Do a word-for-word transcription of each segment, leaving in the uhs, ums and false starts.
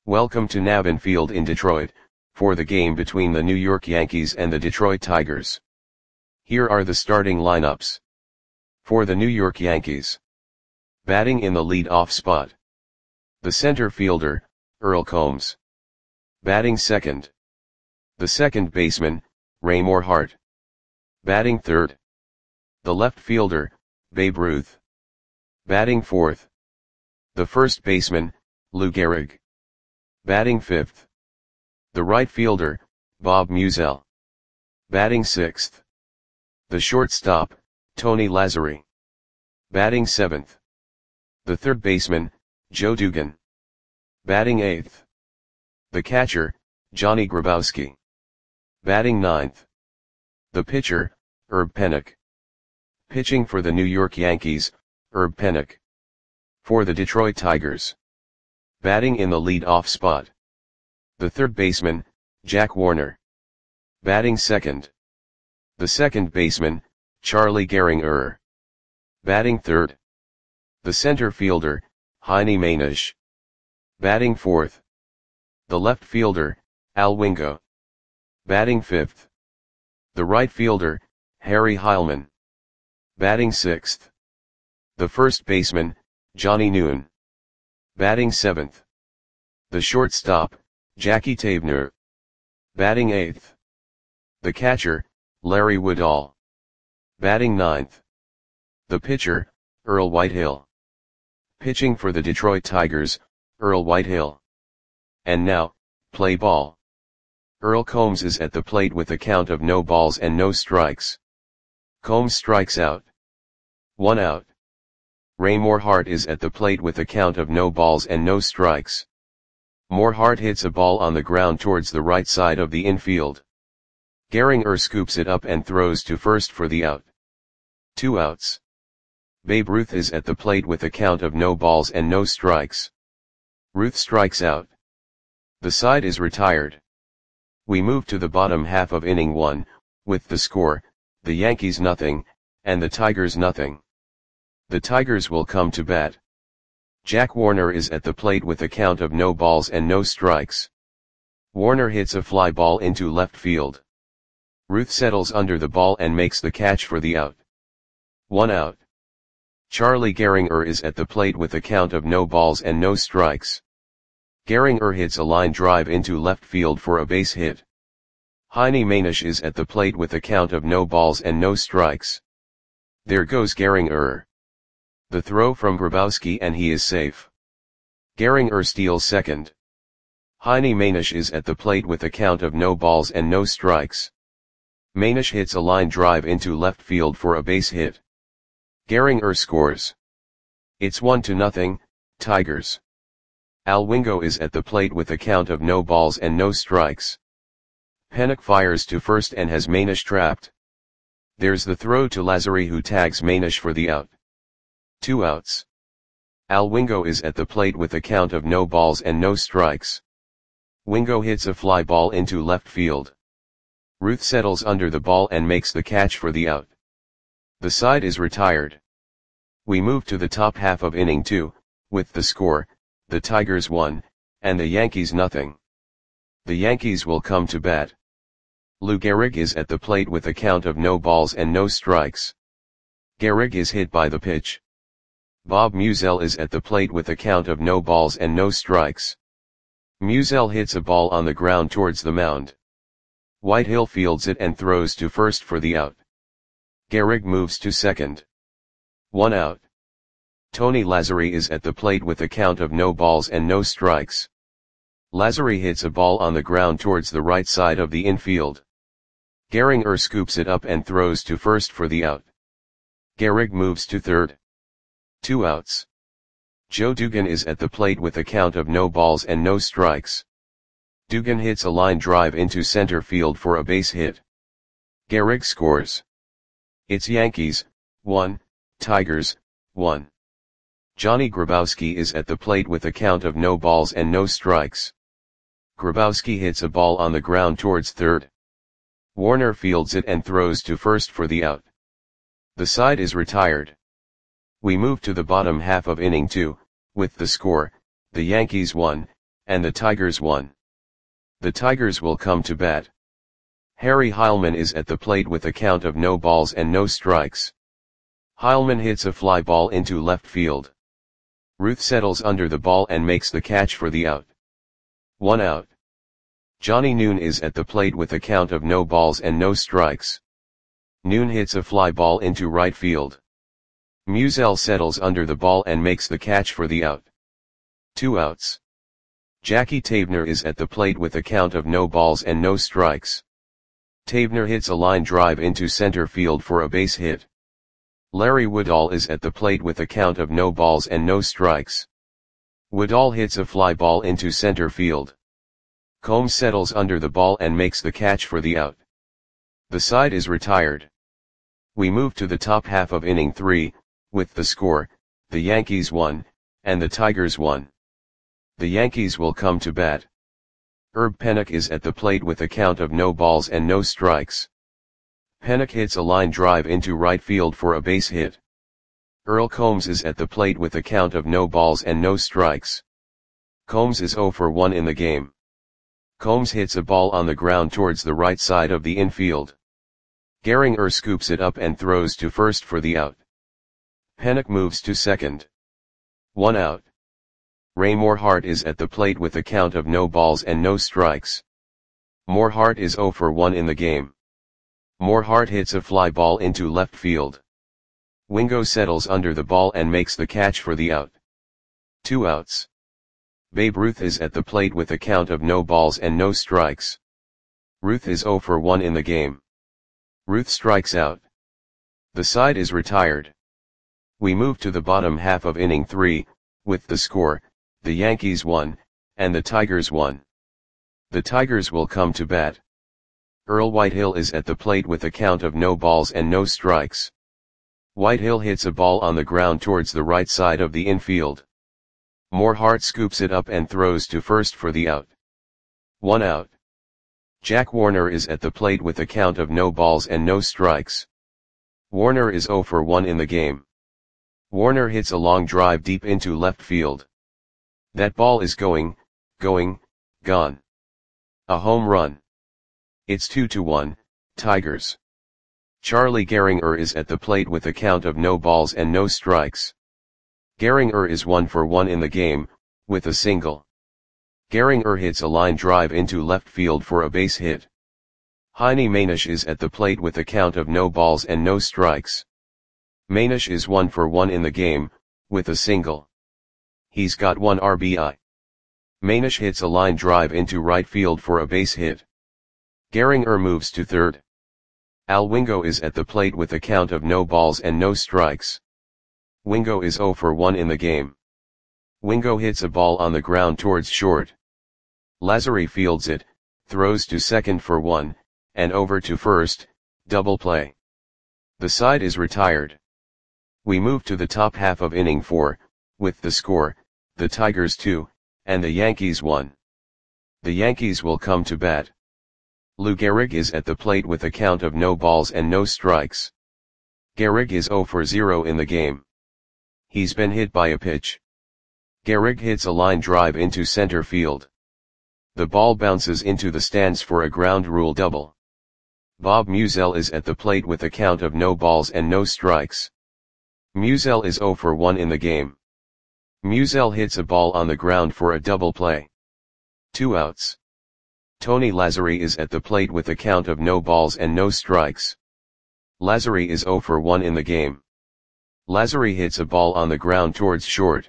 Welcome to Navin Field in Detroit, for the game between the New York Yankees and the Detroit Tigers. Here are the starting lineups. For the New York Yankees. Batting in the lead-off spot. The center fielder, Earl Combs. Batting second. The second baseman, Raymore Hart. Batting third. The left fielder, Babe Ruth. Batting fourth. The first baseman, Lou Gehrig. Batting fifth. The right fielder, Bob Meusel. Batting sixth. The shortstop, Tony Lazzeri. Batting seventh. The third baseman, Joe Dugan. Batting eighth. The catcher, Johnny Grabowski. Batting ninth. The pitcher, Herb Pennock. Pitching for the New York Yankees, Herb Pennock. For the Detroit Tigers. Batting in the lead-off spot. The third baseman, Jack Warner. Batting second. The second baseman, Charlie Gehringer. Batting third. The center fielder, Heinie Mainisch. Batting fourth. The left fielder, Al Wingo. Batting fifth. The right fielder, Harry Heilmann. Batting sixth. The first baseman, Johnny Nguyen. Batting seventh. The shortstop, Jackie Tabner. Batting eighth. The catcher, Larry Woodall. Batting ninth. The pitcher, Earl Whitehill. Pitching for the Detroit Tigers, Earl Whitehill. And now, play ball. Earl Combs is at the plate with a count of no balls and no strikes. Combs strikes out. One out. Raymore Hart is at the plate with a count of no balls and no strikes. More Hart hits a ball on the ground towards the right side of the infield. Gehringer scoops it up and throws to first for the out. Two outs. Babe Ruth is at the plate with a count of no balls and no strikes. Ruth strikes out. The side is retired. We move to the bottom half of inning one, with the score, the Yankees nothing, and the Tigers nothing. The Tigers will come to bat. Jack Warner is at the plate with a count of no balls and no strikes. Warner hits a fly ball into left field. Ruth settles under the ball and makes the catch for the out. One out. Charlie Gehringer is at the plate with a count of no balls and no strikes. Gehringer hits a line drive into left field for a base hit. Heinie Mainisch is at the plate with a count of no balls and no strikes. There goes Gehringer. The throw from Grabowski and he is safe. Gehringer steals second. Heinie Mainisch is at the plate with a count of no balls and no strikes. Mainisch hits a line drive into left field for a base hit. Gehringer scores. It's one to nothing, Tigers. Al Wingo is at the plate with a count of no balls and no strikes. Pennock fires to first and has Mainisch trapped. There's the throw to Lazzeri who tags Mainisch for the out. Two outs. Al Wingo is at the plate with a count of no balls and no strikes. Wingo hits a fly ball into left field. Ruth settles under the ball and makes the catch for the out. The side is retired. We move to the top half of inning two, with the score, the Tigers one, and the Yankees nothing. The Yankees will come to bat. Lou Gehrig is at the plate with a count of no balls and no strikes. Gehrig is hit by the pitch. Bob Meusel is at the plate with a count of no balls and no strikes. Meusel hits a ball on the ground towards the mound. Whitehill fields it and throws to first for the out. Gehrig moves to second. One out. Tony Lazzeri is at the plate with a count of no balls and no strikes. Lazzeri hits a ball on the ground towards the right side of the infield. Gehringer scoops it up and throws to first for the out. Gehrig moves to third. Two outs. Joe Dugan is at the plate with a count of no balls and no strikes. Dugan hits a line drive into center field for a base hit. Gehrig scores. It's Yankees, one, Tigers, one. Johnny Grabowski is at the plate with a count of no balls and no strikes. Grabowski hits a ball on the ground towards third. Warner fields it and throws to first for the out. The side is retired. We move to the bottom half of inning two, with the score, the Yankees one, and the Tigers one. The Tigers will come to bat. Harry Heilmann is at the plate with a count of no balls and no strikes. Heilmann hits a fly ball into left field. Ruth settles under the ball and makes the catch for the out. One out. Johnny Noon is at the plate with a count of no balls and no strikes. Noon hits a fly ball into right field. Musial settles under the ball and makes the catch for the out. Two outs. Jackie Tabner is at the plate with a count of no balls and no strikes. Tabner hits a line drive into center field for a base hit. Larry Woodall is at the plate with a count of no balls and no strikes. Woodall hits a fly ball into center field. Combs settles under the ball and makes the catch for the out. The side is retired. We move to the top half of inning three, with the score, the Yankees one, and the Tigers one. The Yankees will come to bat. Herb Pennock is at the plate with a count of no balls and no strikes. Pennock hits a line drive into right field for a base hit. Earl Combs is at the plate with a count of no balls and no strikes. Combs is oh for one in the game. Combs hits a ball on the ground towards the right side of the infield. Gehringer scoops it up and throws to first for the out. Pennock moves to second. One out. Ray Morehart is at the plate with a count of no balls and no strikes. Morehart is oh for one in the game. Morehart hits a fly ball into left field. Wingo settles under the ball and makes the catch for the out. Two outs. Babe Ruth is at the plate with a count of no balls and no strikes. Ruth is oh for one in the game. Ruth strikes out. The side is retired. We move to the bottom half of inning three, with the score, the Yankees one, and the Tigers one. The Tigers will come to bat. Earl Whitehill is at the plate with a count of no balls and no strikes. Whitehill hits a ball on the ground towards the right side of the infield. Morehart scoops it up and throws to first for the out. One out. Jack Warner is at the plate with a count of no balls and no strikes. Warner is oh for one in the game. Warner hits a long drive deep into left field. That ball is going, going, gone. A home run. It's two to one, Tigers. Charlie Gehringer is at the plate with a count of no balls and no strikes. Gehringer is one for one in the game, with a single. Gehringer hits a line drive into left field for a base hit. Heine Manish is at the plate with a count of no balls and no strikes. Manish is one for one in the game, with a single. He's got one R B I. Manish hits a line drive into right field for a base hit. Gehringer moves to third. Al Wingo is at the plate with a count of no balls and no strikes. Wingo is oh for one in the game. Wingo hits a ball on the ground towards short. Lazzari fields it, throws to second for one, and over to first, double play. The side is retired. We move to the top half of inning four, with the score, the Tigers two, and the Yankees one. The Yankees will come to bat. Lou Gehrig is at the plate with a count of no balls and no strikes. Gehrig is oh for zero in the game. He's been hit by a pitch. Gehrig hits a line drive into center field. The ball bounces into the stands for a ground rule double. Bob Musial is at the plate with a count of no balls and no strikes. Musial is oh for one in the game. Musial hits a ball on the ground for a double play. Two outs. Tony Lazzari is at the plate with a count of no balls and no strikes. Lazzari is oh for one in the game. Lazzari hits a ball on the ground towards short.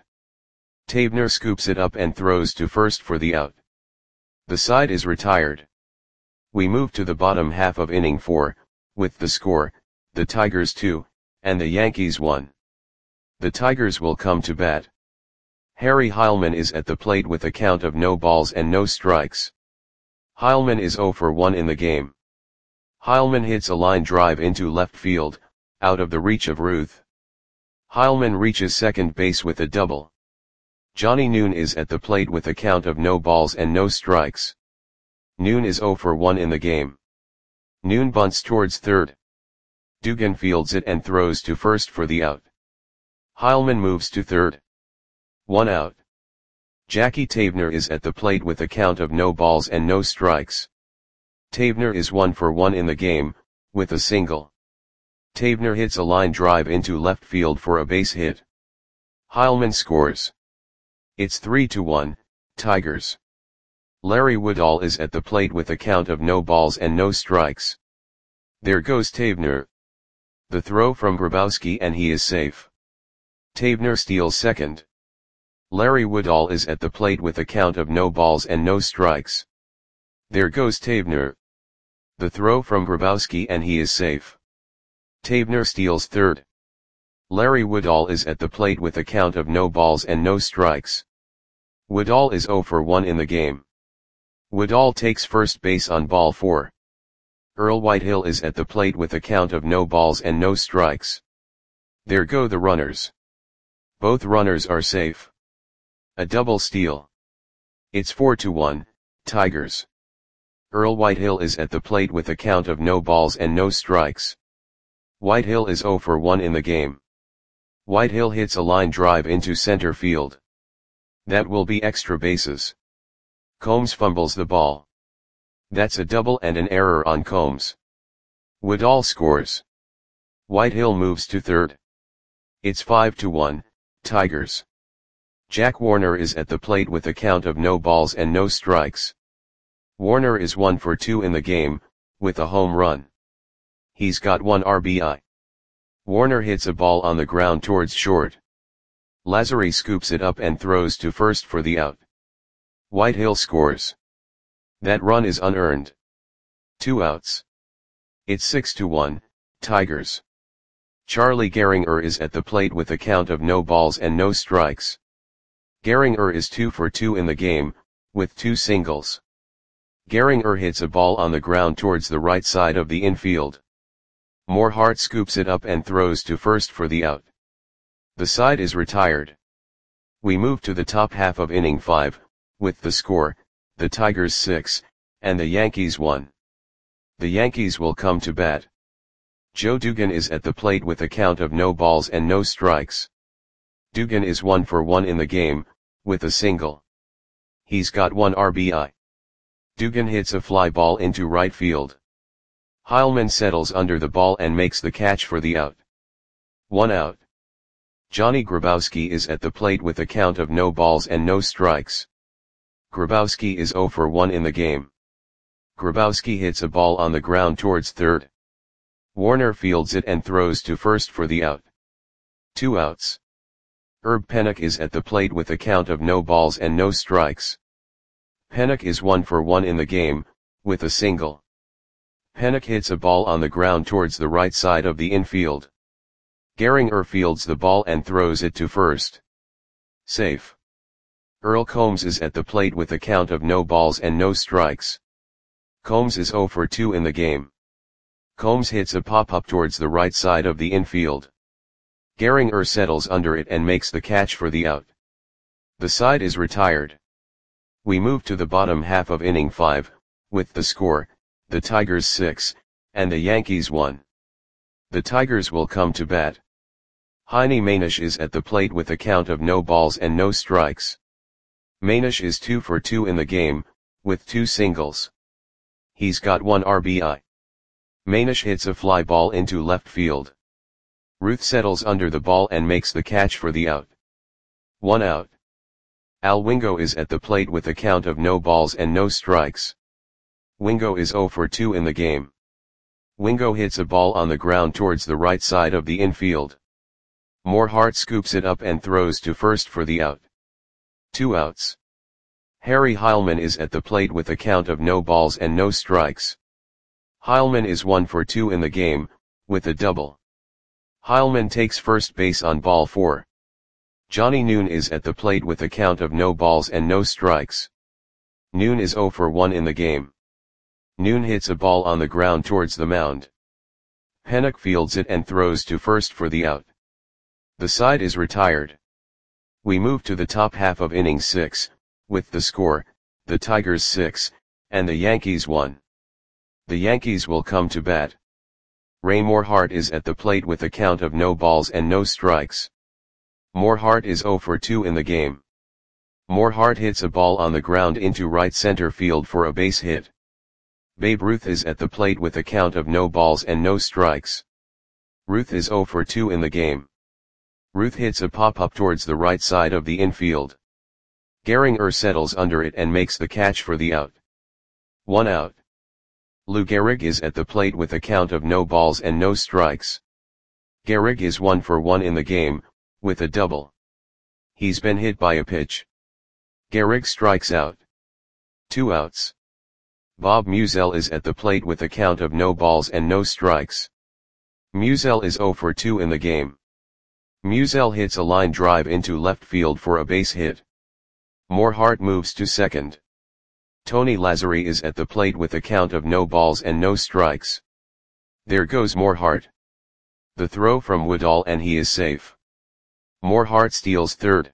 Tabner scoops it up and throws to first for the out. The side is retired. We move to the bottom half of inning four, with the score, the Tigers two, and the Yankees one. The Tigers will come to bat. Harry Heilmann is at the plate with a count of no balls and no strikes. Heilmann is oh for one in the game. Heilmann hits a line drive into left field, out of the reach of Ruth. Heilmann reaches second base with a double. Johnny Noon is at the plate with a count of no balls and no strikes. Noon is oh for one in the game. Noon bunts towards third. Dugan fields it and throws to first for the out. Heilmann moves to third. One out. Jackie Tavener is at the plate with a count of no balls and no strikes. Tavener is one for one in the game, with a single. Tavener hits a line drive into left field for a base hit. Heilmann scores. It's three to one, Tigers. Larry Woodall is at the plate with a count of no balls and no strikes. There goes Tavener. The throw from Grabowski and he is safe. Tavener steals second. Larry Woodall is at the plate with a count of no balls and no strikes. There goes Tavener. The throw from Grabowski and he is safe. Tavener steals third. Larry Woodall is at the plate with a count of no balls and no strikes. Woodall is zero for one in the game. Woodall takes first base on ball four. Earl Whitehill is at the plate with a count of no balls and no strikes. There go the runners. Both runners are safe. A double steal. It's four to one, Tigers. Earl Whitehill is at the plate with a count of no balls and no strikes. Whitehill is zero for one in the game. Whitehill hits a line drive into center field. That will be extra bases. Combs fumbles the ball. That's a double and an error on Combs. Woodall scores. Whitehill moves to third. It's five to one, Tigers. Jack Warner is at the plate with a count of no balls and no strikes. Warner is one for two in the game, with a home run. He's got one R B I. Warner hits a ball on the ground towards short. Lazzari scoops it up and throws to first for the out. Whitehill scores. That run is unearned. Two outs. It's six to one, Tigers. Charlie Gehringer is at the plate with a count of no balls and no strikes. Gehringer is two for two in the game, with two singles. Gehringer hits a ball on the ground towards the right side of the infield. Morehart scoops it up and throws to first for the out. The side is retired. We move to the top half of inning five, with the score, the Tigers six, and the Yankees one. The Yankees will come to bat. Joe Dugan is at the plate with a count of no balls and no strikes. Dugan is one for one in the game, with a single. He's got one R B I. Dugan hits a fly ball into right field. Heilmann settles under the ball and makes the catch for the out. One out. Johnny Grabowski is at the plate with a count of no balls and no strikes. Grabowski is zero for one in the game. Grabowski hits a ball on the ground towards third. Warner fields it and throws to first for the out. Two outs. Herb Pennock is at the plate with a count of no balls and no strikes. Pennock is one for one in the game, with a single. Pennock hits a ball on the ground towards the right side of the infield. Gehringer fields the ball and throws it to first. Safe. Earl Combs is at the plate with a count of no balls and no strikes. Combs is zero for two in the game. Combs hits a pop-up towards the right side of the infield. Gehringer settles under it and makes the catch for the out. The side is retired. We move to the bottom half of inning five, with the score, the Tigers six, and the Yankees one. The Tigers will come to bat. Heine Manish is at the plate with a count of no balls and no strikes. Manish is two for two in the game, with two singles. He's got one R B I. Manish hits a fly ball into left field. Ruth settles under the ball and makes the catch for the out. One out. Al Wingo is at the plate with a count of no balls and no strikes. Wingo is zero for two in the game. Wingo hits a ball on the ground towards the right side of the infield. Morehart scoops it up and throws to first for the out. Two outs. Harry Heilmann is at the plate with a count of no balls and no strikes. Heilmann is one for two in the game, with a double. Heilmann takes first base on ball four. Johnny Noon is at the plate with a count of no balls and no strikes. Noon is zero for one in the game. Noon hits a ball on the ground towards the mound. Pennock fields it and throws to first for the out. The side is retired. We move to the top half of inning six, with the score, the Tigers six, and the Yankees one. The Yankees will come to bat. Ray Morehart is at the plate with a count of no balls and no strikes. Morehart is zero for two in the game. Morehart hits a ball on the ground into right center field for a base hit. Babe Ruth is at the plate with a count of no balls and no strikes. Ruth is oh for two in the game. Ruth hits a pop-up towards the right side of the infield. Gehringer settles under it and makes the catch for the out. One out. Lou Gehrig is at the plate with a count of no balls and no strikes. Gehrig is one for one in the game, with a double. He's been hit by a pitch. Gehrig strikes out. Two outs. Bob Musial is at the plate with a count of no balls and no strikes. Musial is oh for two in the game. Musial hits a line drive into left field for a base hit. Morehart moves to second. Tony Lazzeri is at the plate with a count of no balls and no strikes. There goes Morehart. The throw from Woodall and he is safe. Morehart steals third.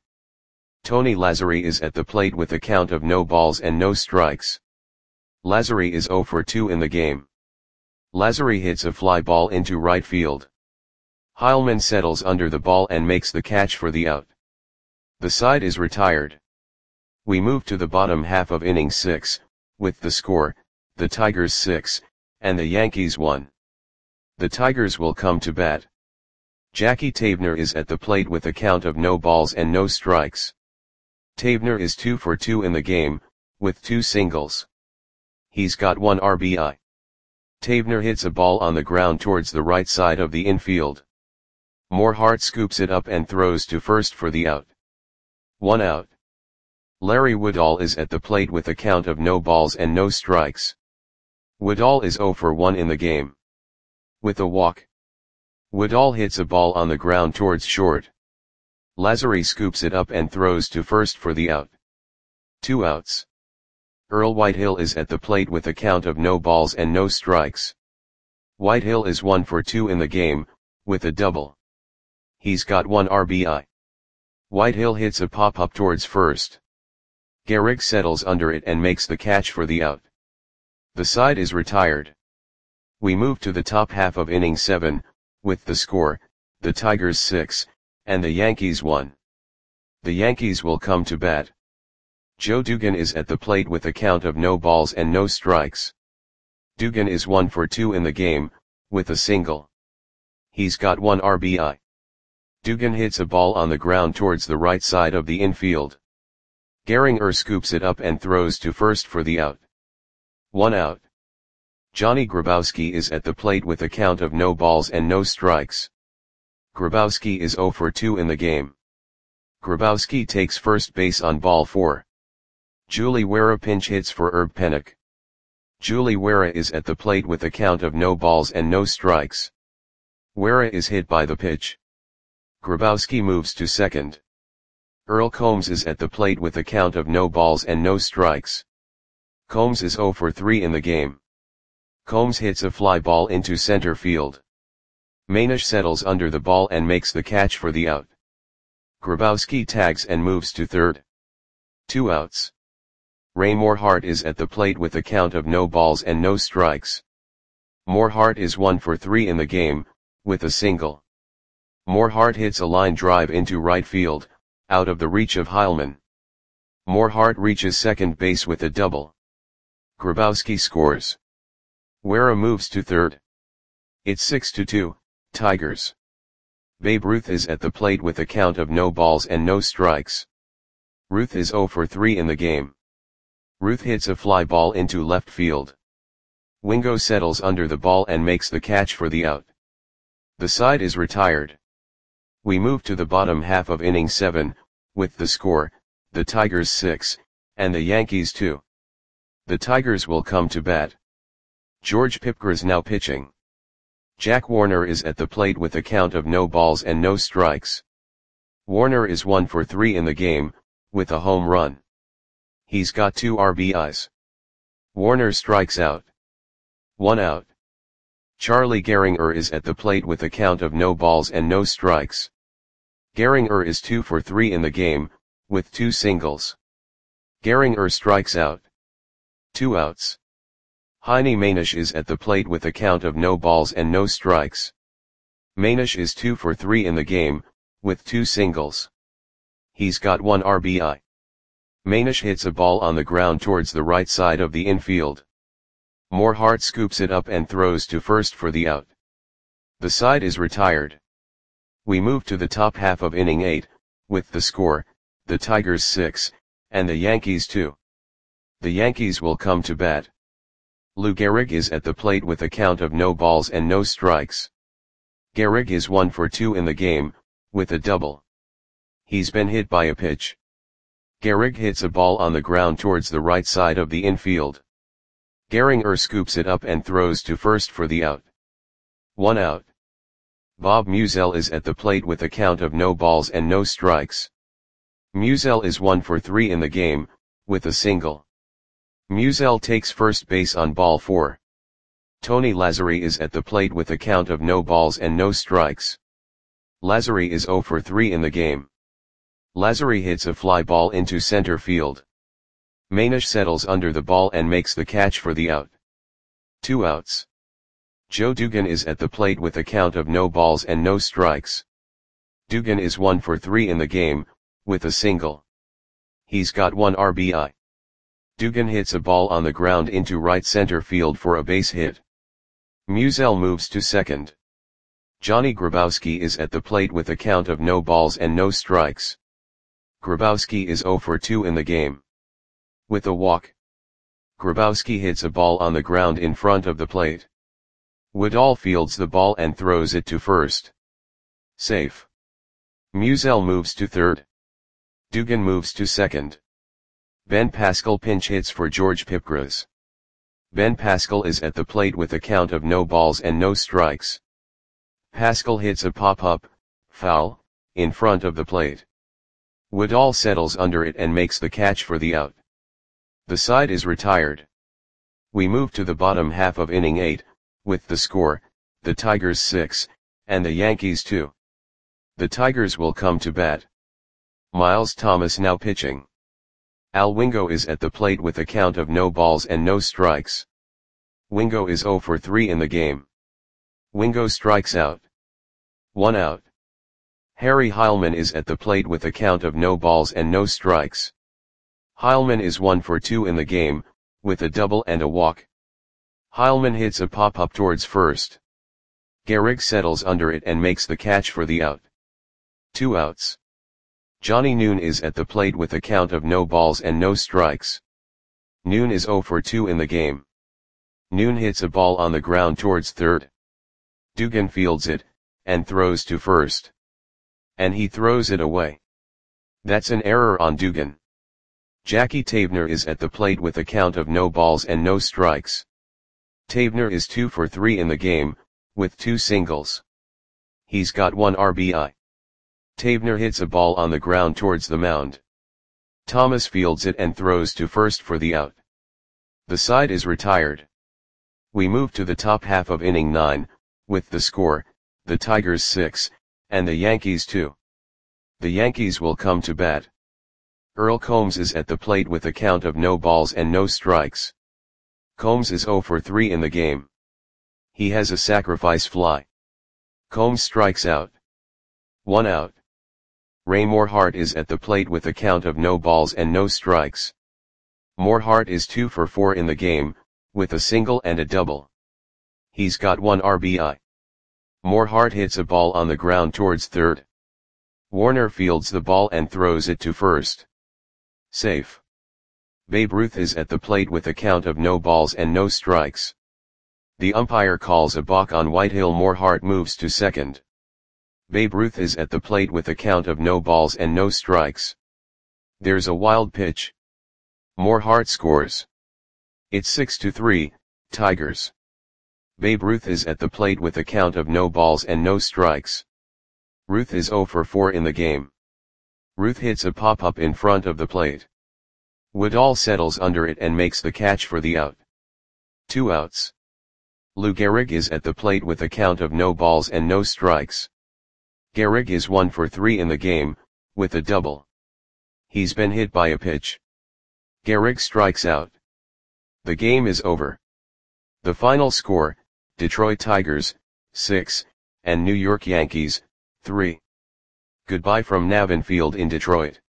Tony Lazzeri is at the plate with a count of no balls and no strikes. Lazzeri is oh for two in the game. Lazzeri hits a fly ball into right field. Heilmann settles under the ball and makes the catch for the out. The side is retired. We move to the bottom half of inning six, with the score, the Tigers six, and the Yankees one. The Tigers will come to bat. Jackie Tavener is at the plate with a count of no balls and no strikes. Tavener is two for two in the game, with two singles. He's got one R B I. Tavener hits a ball on the ground towards the right side of the infield. Morehart scoops it up and throws to first for the out. One out. Larry Woodall is at the plate with a count of no balls and no strikes. Woodall is oh for one in the game. With a walk. Woodall hits a ball on the ground towards short. Lazzeri scoops it up and throws to first for the out. Two outs. Earl Whitehill is at the plate with a count of no balls and no strikes. Whitehill is one for two in the game, with a double. He's got one R B I. Whitehill hits a pop-up towards first. Gehrig settles under it and makes the catch for the out. The side is retired. We move to the top half of inning seven, with the score, the Tigers six, and the Yankees one. The Yankees will come to bat. Joe Dugan is at the plate with a count of no balls and no strikes. Dugan is one for two in the game, with a single. He's got one R B I. Dugan hits a ball on the ground towards the right side of the infield. Gehringer scoops it up and throws to first for the out. One out. Johnny Grabowski is at the plate with a count of no balls and no strikes. Grabowski is oh for two in the game. Grabowski takes first base on ball four. Julie Wera pinch hits for Herb Pennock. Julie Wera is at the plate with a count of no balls and no strikes. Wera is hit by the pitch. Grabowski moves to second. Earl Combs is at the plate with a count of no balls and no strikes. Combs is oh for three in the game. Combs hits a fly ball into center field. Manish settles under the ball and makes the catch for the out. Grabowski tags and moves to third. Two outs. Ray Morehart is at the plate with a count of no balls and no strikes. Morehart is one for three in the game, with a single. Morehart hits a line drive into right field, out of the reach of Heilmann. Morehart reaches second base with a double. Grabowski scores. Wera moves to third. It's six to two, Tigers. Babe Ruth is at the plate with a count of no balls and no strikes. Ruth is oh for three in the game. Ruth hits a fly ball into left field. Wingo settles under the ball and makes the catch for the out. The side is retired. We move to the bottom half of inning seven, with the score, the Tigers six, and the Yankees two. The Tigers will come to bat. George Pipgras now pitching. Jack Warner is at the plate with a count of no balls and no strikes. Warner is one for three in the game, with a home run. He's got two R B Is. Warner strikes out. One out. Charlie Gehringer is at the plate with a count of no balls and no strikes. Gehringer is two for three in the game, with two singles. Gehringer strikes out. Two outs. Heine Manish is at the plate with a count of no balls and no strikes. Manish is two for three in the game, with two singles. He's got one R B I. Manish hits a ball on the ground towards the right side of the infield. Morehart scoops it up and throws to first for the out. The side is retired. We move to the top half of inning eight, with the score, the Tigers six, and the Yankees two. The Yankees will come to bat. Lou Gehrig is at the plate with a count of no balls and no strikes. Gehrig is one for two in the game, with a double. He's been hit by a pitch. Gehrig hits a ball on the ground towards the right side of the infield. Gehringer scoops it up and throws to first for the out. One out. Bob Musial is at the plate with a count of no balls and no strikes. Musial is one for three in the game, with a single. Musial takes first base on ball four. Tony Lazzeri is at the plate with a count of no balls and no strikes. Lazzeri is zero for three in the game. Lazzeri hits a fly ball into center field. Manish settles under the ball and makes the catch for the out. Two outs. Joe Dugan is at the plate with a count of no balls and no strikes. Dugan is one for three in the game, with a single. He's got one R B I. Dugan hits a ball on the ground into right center field for a base hit. Musial moves to second. Johnny Grabowski is at the plate with a count of no balls and no strikes. Grabowski is zero for two in the game. With a walk. Grabowski hits a ball on the ground in front of the plate. Woodall fields the ball and throws it to first. Safe. Musial moves to third. Dugan moves to second. Ben Pascal pinch hits for George Pipgras. Ben Pascal is at the plate with a count of no balls and no strikes. Pascal hits a pop-up, foul, in front of the plate. Woodall settles under it and makes the catch for the out. The side is retired. We move to the bottom half of inning eight, with the score, the Tigers six, and the Yankees two. The Tigers will come to bat. Miles Thomas now pitching. Al Wingo is at the plate with a count of no balls and no strikes. Wingo is zero for three in the game. Wingo strikes out. One out. Harry Heilmann is at the plate with a count of no balls and no strikes. Heilmann is one for two in the game, with a double and a walk. Heilmann hits a pop-up towards first. Gehrig settles under it and makes the catch for the out. Two outs. Johnny Noon is at the plate with a count of no balls and no strikes. Noon is zero for two in the game. Noon hits a ball on the ground towards third. Dugan fields it, and throws to first. And he throws it away. That's an error on Dugan. Jackie Tavener is at the plate with a count of no balls and no strikes. Tavener is two for three in the game, with two singles. He's got one R B I. Tavener hits a ball on the ground towards the mound. Thomas fields it and throws to first for the out. The side is retired. We move to the top half of inning nine, with the score, the Tigers six, and the Yankees two. The Yankees will come to bat. Earl Combs is at the plate with a count of no balls and no strikes. Combs is zero for three in the game. He has a sacrifice fly. Combs strikes out. One out. Ray Morehart is at the plate with a count of no balls and no strikes. Morehart is two for four in the game, with a single and a double. He's got one R B I. Morehart hits a ball on the ground towards third. Warner fields the ball and throws it to first. Safe. Babe Ruth is at the plate with a count of no balls and no strikes. The umpire calls a balk on Whitehill. Morehart moves to second. Babe Ruth is at the plate with a count of no balls and no strikes. There's a wild pitch. Morehart scores. It's six to three, Tigers. Babe Ruth is at the plate with a count of no balls and no strikes. Ruth is zero for four in the game. Ruth hits a pop-up in front of the plate. Woodall settles under it and makes the catch for the out. Two outs. Lou Gehrig is at the plate with a count of no balls and no strikes. Gehrig is one for three in the game, with a double. He's been hit by a pitch. Gehrig strikes out. The game is over. The final score, Detroit Tigers, six, and New York Yankees, three. Goodbye from Navin Field in Detroit.